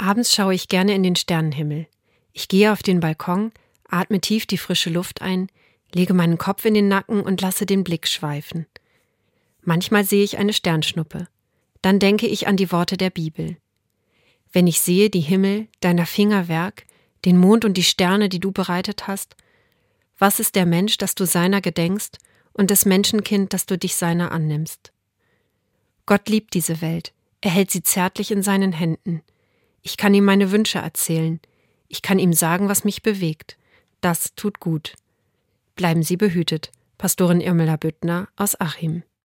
Abends schaue ich gerne in den Sternenhimmel. Ich gehe auf den Balkon, atme tief die frische Luft ein, lege meinen Kopf in den Nacken und lasse den Blick schweifen. Manchmal sehe ich eine Sternschnuppe. Dann denke ich an die Worte der Bibel. Wenn ich sehe die Himmel, deiner Finger Werk, den Mond und die Sterne, die du bereitet hast, was ist der Mensch, dass du seiner gedenkst, und das Menschenkind, dass du dich seiner annimmst? Gott liebt diese Welt, er hält sie zärtlich in seinen Händen. Ich kann ihm meine Wünsche erzählen, ich kann ihm sagen, was mich bewegt. Das tut gut. Bleiben Sie behütet. Pastorin Irmela Büttner aus Achim.